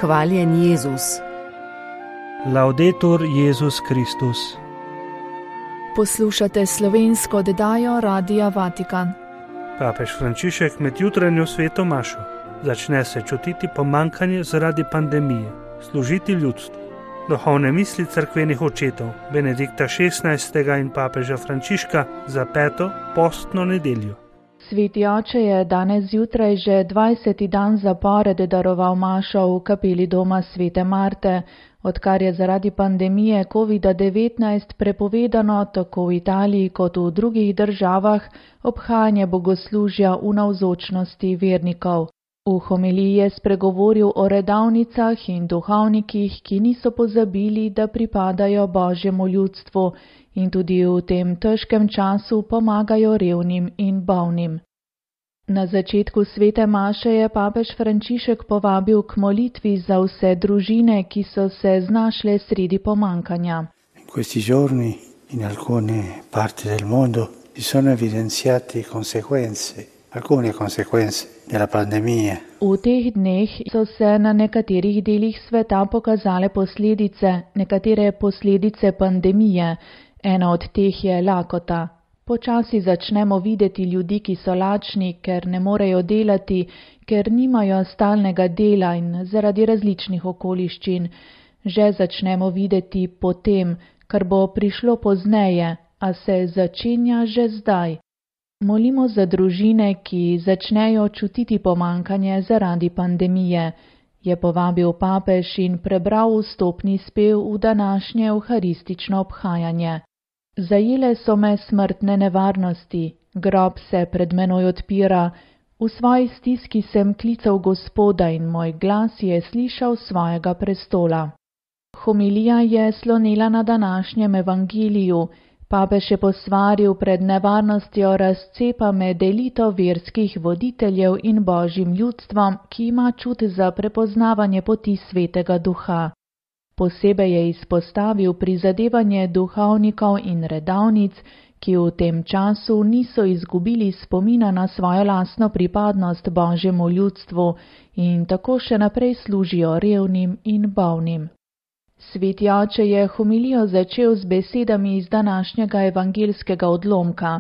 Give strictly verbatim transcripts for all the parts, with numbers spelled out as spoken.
Hvaljen Jezus. Laudetur Jezus Kristus. Poslušate slovensko oddajo Radia Vatikan. Papež Frančišek med jutranjo sveto mašo začne se čutiti pomanjkanje zaradi pandemije, služiti ljudstvu. Duhovne misli cerkvenih očetov Benedikta šestnajstega in papeža Frančiška za peto postno nedeljo. Sveti oče je danes zjutraj že dvajseti dan zapored daroval mašo v kapeli doma svete Marte, odkar je zaradi pandemije kovida devetnajst prepovedano tako v Italiji kot v drugih državah obhajanje bogoslužja v navzočnosti vernikov. V homiliji je spregovoril o redavnicah in duhovnikih, ki niso pozabili, da pripadajo Božjemu ljudstvu in tudi v tem težkem času pomagajo revnim in bolnim. Na začetku svete maše je papež Frančišek povabil k molitvi za vse družine, ki so se znašle sredi pomankanja. In questi giorni in alcune parti del mondo si sono evidenziate conseguenze, alcune conseguenze della pandemia. V teh dneh so se na nekaterih delih sveta pokazale posledice, nekatere posledice pandemije. Ena od teh je lakota. Počasi začnemo videti ljudi, ki so lačni, ker ne morejo delati, ker nimajo stalnega dela in zaradi različnih okoliščin. Že začnemo videti potem, kar bo prišlo pozneje, a se začenja že zdaj. Molimo za družine, ki začnejo čutiti pomankanje zaradi pandemije, je povabil papež in prebral vstopni spev v današnje euharistično obhajanje. Zajele so me smrtne nevarnosti, grob se pred menoj odpira, v svoji stiski sem klical Gospoda in moj glas je slišal svojega prestola. Homilija je slonela na današnjem evangeliju. Papež je posvaril pred nevarnostjo razcepa med elito verskih voditeljev in Božjim ljudstvom, ki ima čut za prepoznavanje poti svetega duha. Posebej je izpostavil prizadevanje duhovnikov in redavnic, ki v tem času niso izgubili spomina na svojo lastno pripadnost Božjemu ljudstvu in tako še naprej služijo revnim in bolnim. Sveti oče je homilijo začel z besedami iz današnjega evangelskega odlomka.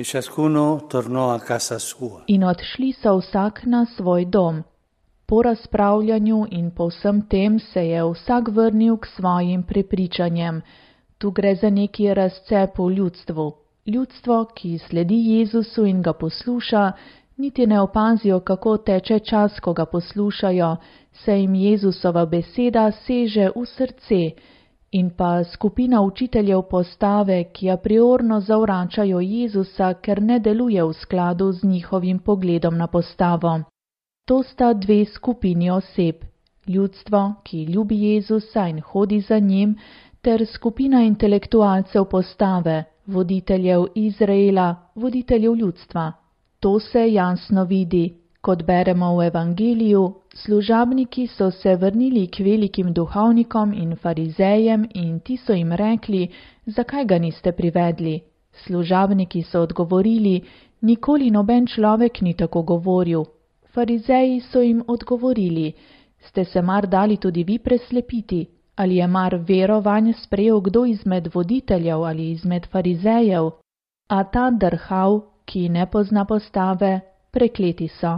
In odšli so vsak na svoj dom. Po razpravljanju in po vsem tem se je vsak vrnil k svojim prepričanjem. Tu gre za neki razcep v ljudstvu. Ljudstvo, ki sledi Jezusu in ga posluša, niti ne opazijo, kako teče čas, ko ga poslušajo, saj jim Jezusova beseda seže v srce, in pa skupina učiteljev postave, ki apriorno zavračajo Jezusa, ker ne deluje v skladu z njihovim pogledom na postavo. To sta dve skupini oseb, ljudstvo, ki ljubi Jezusa in hodi za njim, ter skupina intelektualcev postave, voditeljev Izraela, voditeljev ljudstva. To se jasno vidi. Kot beremo v evangeliju, služabniki so se vrnili k velikim duhovnikom in farizejem in ti so jim rekli, zakaj ga niste privedli. Služabniki so odgovorili, nikoli noben človek ni tako govoril. Farizeji so jim odgovorili, ste se mar dali tudi vi preslepiti, ali je mar vero vanj sprejel kdo izmed voditeljev ali izmed farizejev? A ta drhav, ki ne pozna postave, prekleti so.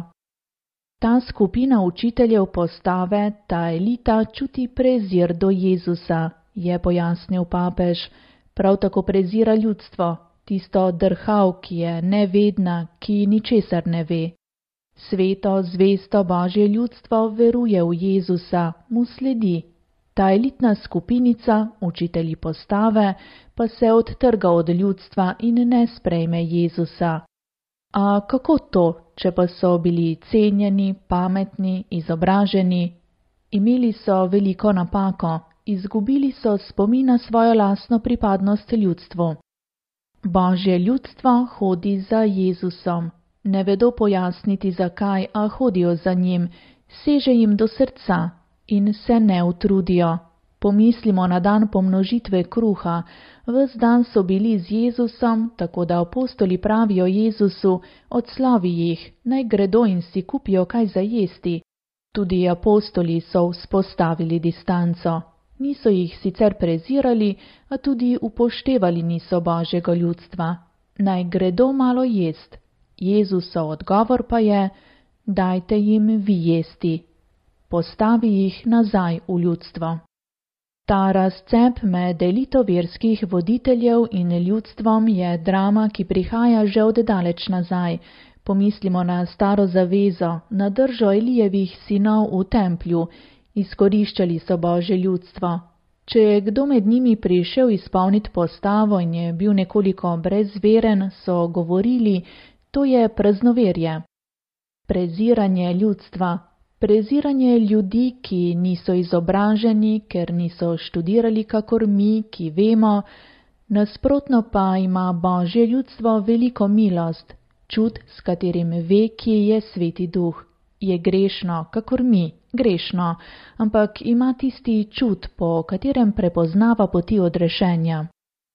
Ta skupina učiteljev postave, ta elita čuti prezir do Jezusa, je pojasnil papež, prav tako prezira ljudstvo, tisto drhav, ki je nevedna, ki ničesar ne ve. Sveto, zvesto Božje ljudstvo veruje v Jezusa, mu sledi. Ta elitna skupinica, učitelji postave, pa se odtrga od ljudstva in ne sprejme Jezusa. A kako to, če pa so bili cenjeni, pametni, izobraženi? Imeli so veliko napako, izgubili so spomin na svojo lastno pripadnost ljudstvu. Božje ljudstvo hodi za Jezusom. Ne vedo pojasniti zakaj, a hodijo za njim, seže jim do srca in se ne utrudijo. Pomislimo na dan pomnožitve kruha. Ves dan so bili z Jezusom, tako da apostoli pravijo Jezusu, odslovi jih, naj gredo in si kupijo kaj za jesti. Tudi apostoli so vzpostavili distanco. Niso jih sicer prezirali, a tudi upoštevali niso Božjega ljudstva. Naj gredo malo jest. Jezusov odgovor pa je: dajte jim vi jesti. Postavi jih nazaj v ljudstvo. Ta razcep med elito verskih voditeljev in ljudstvom je drama, ki prihaja že od daleč nazaj. Pomislimo na staro zavezo, na držo Elijevih sinov v templju. Izkoriščali so Božje ljudstvo. Če je kdo med njimi prišel izpolniti postavo in je bil nekoliko brezveren, so govorili: to je praznoverje. Preziranje ljudstva. Preziranje ljudi, ki niso izobraženi, ker niso študirali kakor mi, ki vemo. Nasprotno pa ima Božje ljudstvo veliko milost, čut, s katerim ve, kje je Sveti Duh. Je grešno, kakor mi, grešno, ampak ima tisti čut, po katerem prepoznava poti odrešenja.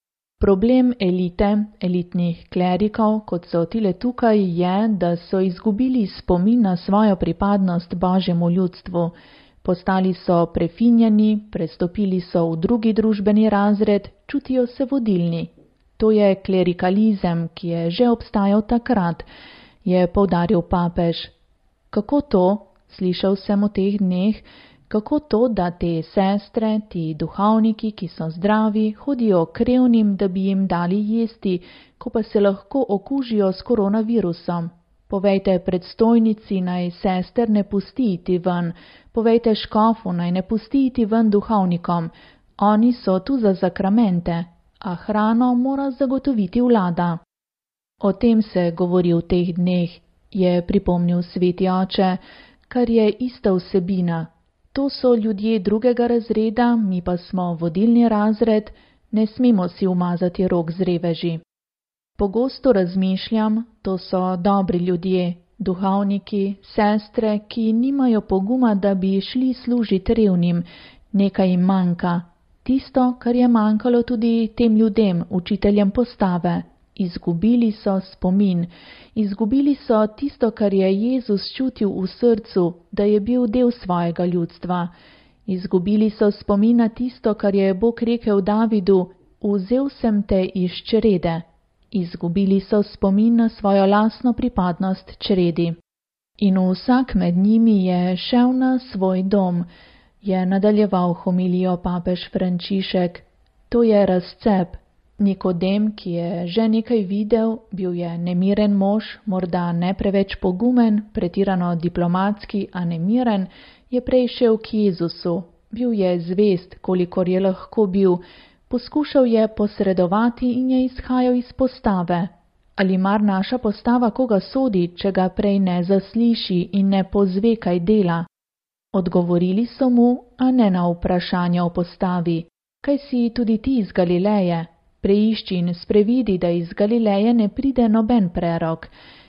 Problem elite, elitnih klerikov, kot so tile tukaj, je, da so izgubili spomin na svojo pripadnost Božjemu ljudstvu. Postali so prefinjeni, prestopili so v drugi družbeni razred, čutijo se vodilni. To je klerikalizem, ki je že obstajal takrat, je poudaril papež. Kako to, slišal sem v teh dneh, kako to, da te sestre, ti duhovniki, ki so zdravi, hodijo k revnim, da bi jim dali jesti, ko pa se lahko okužijo s koronavirusom. Povejte predstojnici, naj sester ne pusti iti ven, povejte škofu, naj ne pusti iti ven duhovnikom. Oni so tu za zakramente, a hrano mora zagotoviti vlada. O tem se govori v teh dneh, je pripomnil sveti oče, kar je ista vsebina. To so ljudje drugega razreda, mi pa smo vodilni razred, ne smemo si umazati rok z reveži. Pogosto razmišljam, to so dobri ljudje, duhovniki, sestre, ki nimajo poguma, da bi šli služiti revnim, nekaj jim manjka. Tisto, kar je manjkalo tudi tem ljudem, učiteljem postave. Izgubili so spomin, izgubili so tisto, kar je Jezus čutil v srcu, da je bil del svojega ljudstva. Izgubili so spomin na tisto, kar je Bog rekel Davidu: vzel sem te iz črede. Izgubili so spomin na svojo lastno pripadnost čredi. In vsak med njimi je šel na svoj dom, je nadaljeval homilijo papež Frančišek. To je razcep. Nikodem, ki je že nekaj videl, bil je nemiren mož, morda ne preveč pogumen, pretirano diplomatski, a nemiren, je prej šel k Jezusu. Bil je zvest, kolikor je lahko bil, poskušal je posredovati in je izhajal iz postave. Ali mar naša postava koga sodi, če ga prej ne zasliši in ne pozve, kaj dela? Odgovorili so mu, a ne na vprašanja o postavi. Kaj si tudi ti iz Galileje? Preišči in sprevidi, da iz Galileje ne pride noben prerok.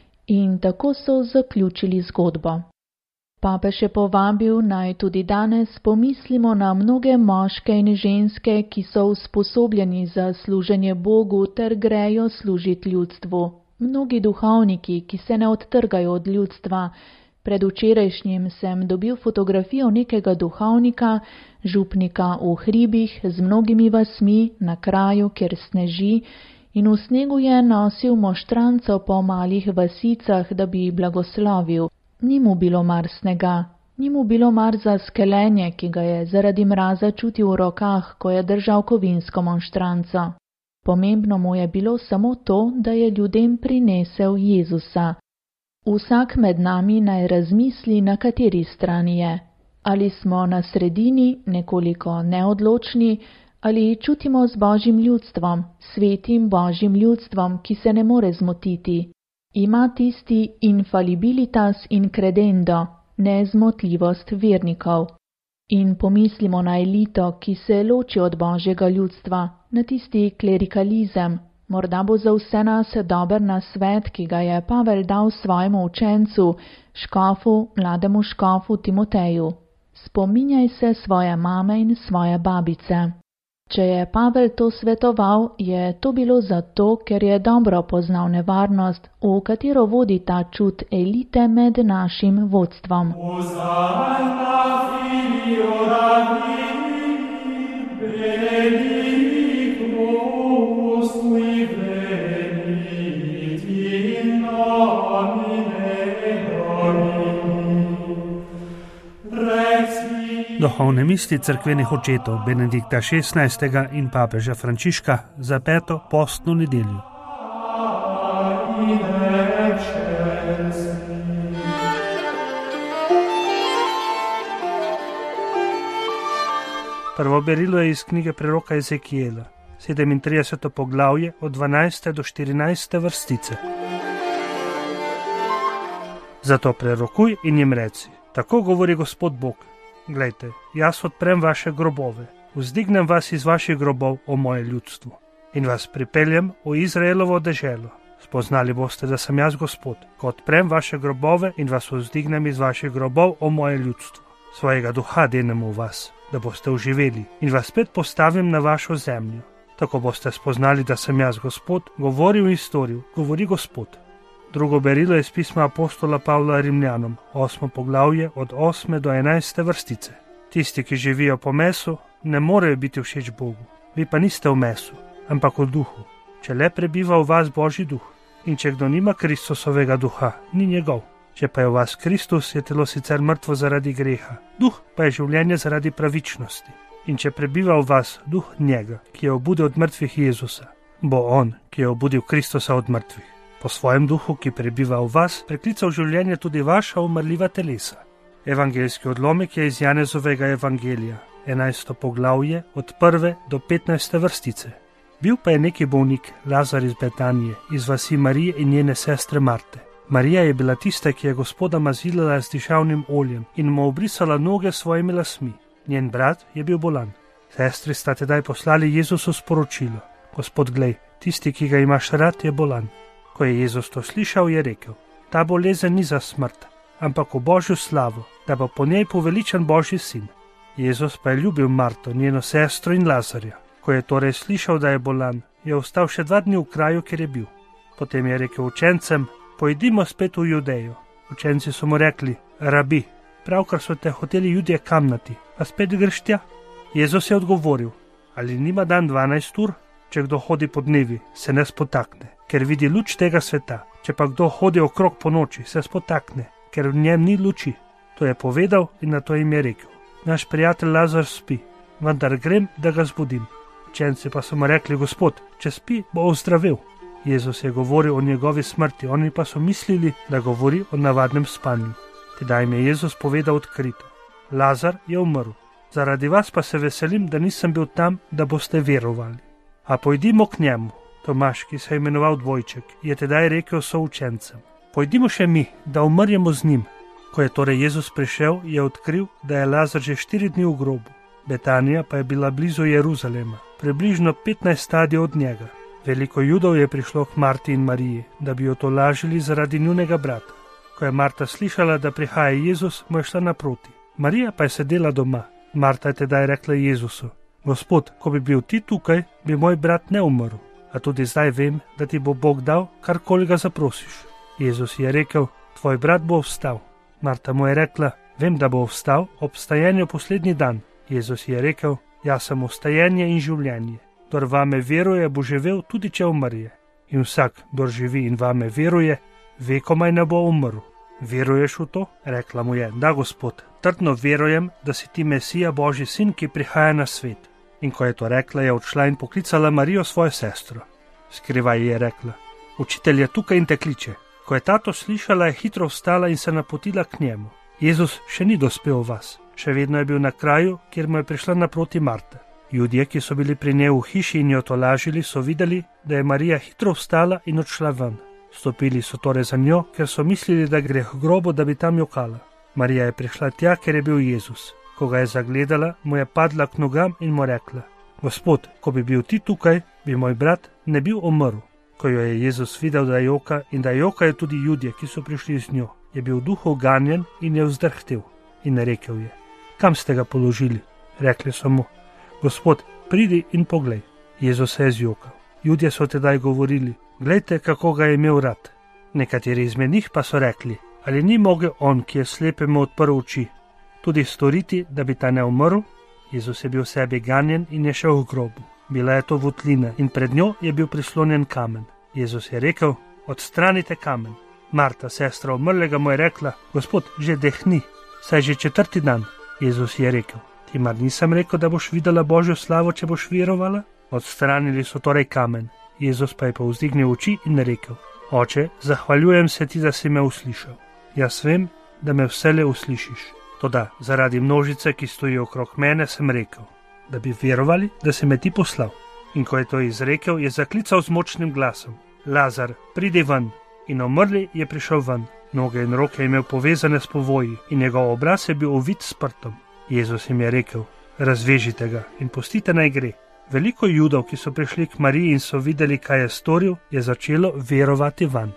In tako so zaključili zgodbo. Papež je povabil, naj tudi danes pomislimo na mnoge moške in ženske, ki so usposobljeni za služenje Bogu ter grejo služiti ljudstvu. Mnogi duhovniki, ki se ne odtrgajo od ljudstva. Predvčerajšnjim sem dobil fotografijo nekega duhovnika, župnika v hribih z mnogimi vasmi na kraju, kjer sneži, in v snegu je nosil moštranco po malih vasicah, da bi blagoslovil. Ni mu bilo mar snega, ni mu bilo mar za skelenje, ki ga je zaradi mraza čutil v rokah, ko je držal kovinsko monštranco. Pomembno mu je bilo samo to, da je ljudem prinesel Jezusa. Vsak med nami naj razmisli, na kateri strani je. Ali smo na sredini, nekoliko neodločni, ali čutimo z Božjim ljudstvom, svetim Božjim ljudstvom, ki se ne more zmotiti. Ima tisti infalibilitas in credendo, nezmotljivost vernikov. In pomislimo na elito, ki se loči od Božjega ljudstva, na tisti klerikalizem. Morda bo za vse nas dober nasvet, ki ga je Pavel dal svojemu učencu, škofu, mlademu škofu Timoteju. Spominjaj se svoje mame in svoje babice. Če je Pavel to svetoval, je to bilo zato, ker je dobro poznal nevarnost, v katero vodi ta čut elite med našim vodstvom. Duhovne misli cerkvenih očetov Benedikta šestnajstega in papeža Frančiška za peto postno nedeljo. Prvo berilo je iz knjige preroka Ezekijela, sedemintrideseto poglavje od dvanajste do štirinajste vrstice. Zato prerokuj in jim reci, tako govori Gospod Bog. Glejte, jaz odprem vaše grobove, vzdignem vas iz vaših grobov, o moje ljudstvo, in vas pripeljem v Izraelovo deželo. Spoznali boste, da sem jaz Gospod, ko odprem vaše grobove in vas vzdignem iz vaših grobov, o moje ljudstvo. Svojega duha denem v vas, da boste oživeli, in vas spet postavim na vašo zemljo. Tako boste spoznali, da sem jaz Gospod, govoril in storil, govori Gospod. Drugo berilo je iz pisma apostola Pavla Rimljanom, osmo poglavje od osme do enajste vrstice. Tisti, ki živijo po mesu, ne morejo biti všeč Bogu. Vi pa niste v mesu, ampak v duhu, če le prebiva v vas Božji duh. In če kdo nima Kristusovega duha, ni njegov. Če pa je v vas Kristus, je telo sicer mrtvo zaradi greha, duh pa je življenje zaradi pravičnosti. In če prebiva v vas duh njega, ki je obudil od mrtvih Jezusa, bo on, ki je obudil Kristusa od mrtvih, po svojem duhu, ki prebiva v vas, preklical življenje tudi vaša umrljiva telesa. Evangeljski odlomek je iz Janezovega evangelija, enajsto poglavje, od prve do petnajste vrstice. Bil pa je neki bolnik, Lazar iz Betanije, iz vasi Marije in njene sestre Marte. Marija je bila tista, ki je Gospoda mazilila z dišavnim oljem in mu obrisala noge s svojimi lasmi. Njen brat je bil bolan. Sestri sta tedaj poslali Jezusu sporočilo: Gospod, glej, tisti, ki ga imaš rad, je bolan. Ko je Jezus to slišal, je rekel: ta bolezen ni za smrt, ampak v Božjo slavo, da bo po njej poveličan Božji sin. Jezus pa je ljubil Marto, njeno sestro in Lazarja. Ko je torej slišal, da je bolan, je ostal še dva dni v kraju, kjer je bil. Potem je rekel učencem: pojdimo spet v Judejo. Učenci so mu rekli: rabi, pravkar so te hoteli Judje kamnati, a spet greš tja? Jezus je odgovoril: ali nima dan dvanajst ur? Če kdo hodi po dnevi, se ne spotakne, ker vidi luč tega sveta. Če pa kdo hodi okrog po noči, se spotakne, ker v njem ni luči. To je povedal in na to jim je rekel: naš prijatelj Lazar spi, vendar grem, da ga zbudim. Učenci pa so mu rekli: Gospod, če spi, bo ozdravel. Jezus je govoril o njegovi smrti, oni pa so mislili, da govori o navadnem spanju. Tedaj jim je Jezus povedal odkrito: Lazar je umrl, zaradi vas pa se veselim, da nisem bil tam, da boste verovali. A pojdimo k njemu. Tomaž, ki se je imenoval Dvojček, je tedaj rekel součencem: pojdimo še mi, da umrjemo z njim. Ko je torej Jezus prišel, je odkril, da je Lazar že štiri dni v grobu. Betanija pa je bila blizu Jeruzalema, približno petnajst stadijev od njega. Veliko Judov je prišlo k Marti in Mariji, da bi jo tolažili zaradi njunega brata. Ko je Marta slišala, da prihaja Jezus, mu je šla naproti. Marija pa je sedela doma. Marta je tedaj rekla Jezusu: Gospod, ko bi bil ti tukaj, bi moj brat ne umrl. A tudi zdaj vem, da ti bo Bog dal, karkoli ga zaprosiš. Jezus je rekel: tvoj brat bo vstal. Marta mu je rekla: vem, da bo vstal ob vstajenju poslednji dan. Jezus je rekel: jaz sem vstajenje in življenje. Kdor vame veruje, bo živel, tudi če umrje. In vsak, kdor živi in vame veruje, ve, komaj ne bo umrl. Veruješ v to? Rekla mu je: da, Gospod, trdno verujem, da si ti Mesija, Božji sin, ki prihaja na svet. In ko je to rekla, je odšla in poklicala Marijo, svojo sestro. Skrivaj je rekla: učitelj je tukaj in te kliče. Ko je ta to slišala, je hitro vstala in se napotila k njemu. Jezus še ni dospel v vas. Še vedno je bil na kraju, kjer mu je prišla naproti Marta. Ljudje, ki so bili pri njej v hiši in jo tolažili, so videli, da je Marija hitro vstala in odšla ven. Stopili so torej za njo, ker so mislili, da gre k grobu, da bi tam jokala. Marija je prišla tja, ker je bil Jezus. Ko ga je zagledala, mu je padla k nogam in mu rekla: Gospod, ko bi bil ti tukaj, bi moj brat ne bil umrl. Ko jo je Jezus videl, da joka in da jokajo tudi Judje, ki so prišli z njo, je bil duh oganjen in je vzdrhtel. In rekel je: kam ste ga položili? Rekli so mu: Gospod, pridi in poglej. Jezus se je zjokal. Judje so tedaj govorili: glejte, kako ga je imel rad. Nekateri izmed njih pa so rekli: ali ni mogel on, ki je slepemu odprl oči, tudi storiti, da bi ta ne umrl? Jezus je bil v sebi ganjen in je šel v grobu. Bila je to votlina in pred njo je bil prislonjen kamen. Jezus je rekel: odstranite kamen. Marta, sestra umrlega, mu je rekla: Gospod, že dehni, saj že četrti dan. Jezus je rekel: ti mar nisem rekel, da boš videla Božjo slavo, če boš verovala? Odstranili so torej kamen. Jezus pa je povzdignil oči in rekel: Oče, zahvaljujem se ti, da si me uslišal. Jaz vem, da me vselej uslišiš. Toda zaradi množice, ki stoji okrog mene, sem rekel, da bi verovali, da si me ti poslal. In ko je to izrekel, je zaklical z močnim glasom: Lazar, pridi ven. In umrli je prišel ven. Noge in roke je imel povezane s povoji in njegov obraz je bil ovit s prtom. Jezus jim je rekel: razvežite ga in pustite naj gre. Veliko Judov, ki so prišli k Mariji in so videli, kaj je storil, je začelo verovati van.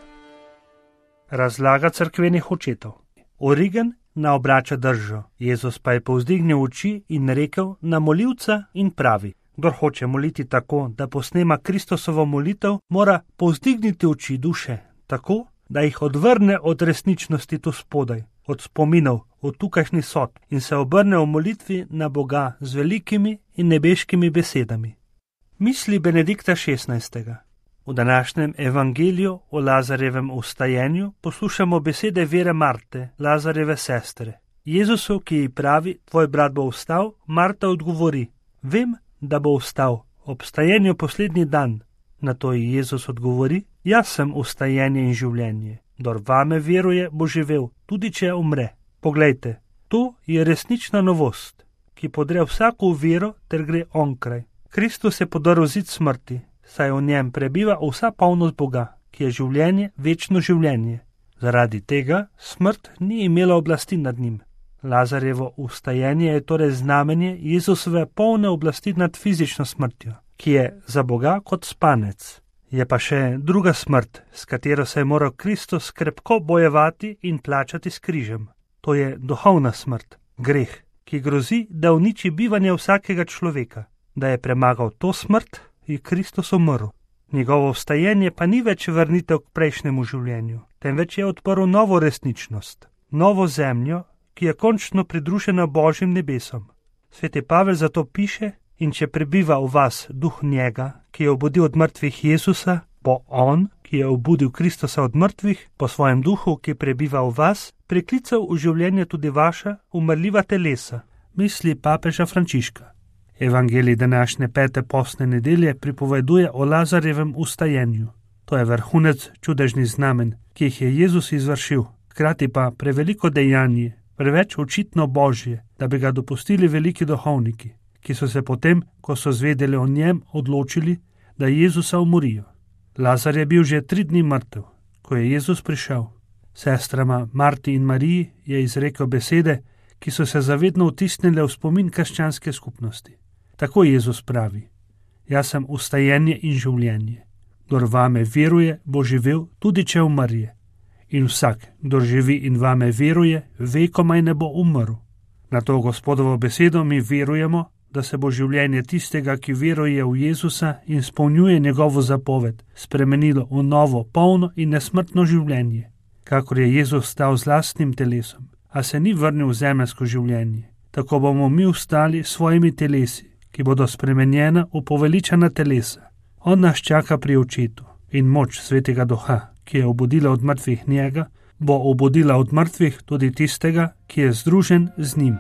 Razlaga cerkvenih očetov. Origen na obrača držo. Jezus pa je povzdignil oči in rekel na molilca in pravi: kdor hoče moliti tako, da posnema Kristusovo molitev, mora povzdigniti oči duše, tako, da jih odvrne od resničnosti tu spodaj, od spominov, od tukajšnji sod in se obrne v molitvi na Boga z velikimi in nebeškimi besedami. Misli Benedikta šestnajstega. V današnjem evangeliju o Lazarjevem vstajenju poslušamo besede vere Marte, Lazarjeve sestre. Jezusu, ki ji pravi: tvoj brat bo vstal, Marta odgovori: vem, da bo vstal ob vstajenju poslednji dan. Na to ji Jezus odgovori: jaz sem vstajenje in življenje. Kdor vame veruje, bo živel, tudi če umre. Poglejte, to je resnična novost, ki podre vsako vero ter gre onkraj. Kristus je podrl zid smrti, saj v njem prebiva vsa polnost Boga, ki je življenje, večno življenje. Zaradi tega smrt ni imela oblasti nad njim. Lazarjevo vstajenje je torej znamenje Jezusove polne oblasti nad fizično smrtjo, ki je za Boga kot spanec. Je pa še druga smrt, s katero se je moral Kristus krepko bojevati in plačati s križem. To je duhovna smrt, greh, ki grozi, da uniči bivanje vsakega človeka. Da je premagal to smrt, je Kristus umrl. Njegovo vstajenje pa ni več vrnitev k prejšnjemu življenju, temveč je odprl novo resničnost, novo zemljo, ki je končno pridružena Božjim nebesom. Sveti Pavel zato piše: in če prebiva v vas duh njega, ki je obudil od mrtvih Jezusa, bo on, ki je obudil Kristusa od mrtvih, po svojem duhu, ki prebiva v vas, priklical v življenje tudi vaša umrljiva telesa. Misli papeža Frančiška. Evangelij današnje pete postne nedelje pripoveduje o Lazarjevem vstajenju. To je vrhunec čudežnih znamen, ki jih je Jezus izvršil, hkrati pa preveliko dejanje, preveč očitno Božje, da bi ga dopustili veliki duhovniki, ki so se potem, ko so zvedeli o njem, odločili, da Jezusa umorijo. Lazar je bil že tri dni mrtev, ko je Jezus prišel. Sestrama Marti in Mariji je izrekel besede, ki so se zavedno vtisnile v spomin krščanske skupnosti. Tako Jezus pravi: jaz sem vstajenje in življenje. Kdor vame veruje, bo živel, tudi če umrje. In vsak, kdor živi in vame veruje, vekomaj ne bo umrl. Na to Gospodovo besedo mi verujemo, da se bo življenje tistega, ki veruje v Jezusa in spolnjuje njegovo zapoved, spremenilo v novo, polno in nesmrtno življenje. Kakor je Jezus stal z lastnim telesom, a se ni vrnil v zemeljsko življenje, tako bomo mi vstali s svojimi telesi, ki bodo spremenjena v poveličana telesa. On nas čaka pri očetu in moč Svetega Duha, ki je obudila od mrtvih njega, bo obudila od mrtvih tudi tistega, ki je združen z njim.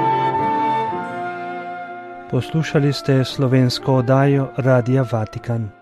Poslušali ste slovensko oddajo Radia Vatikan.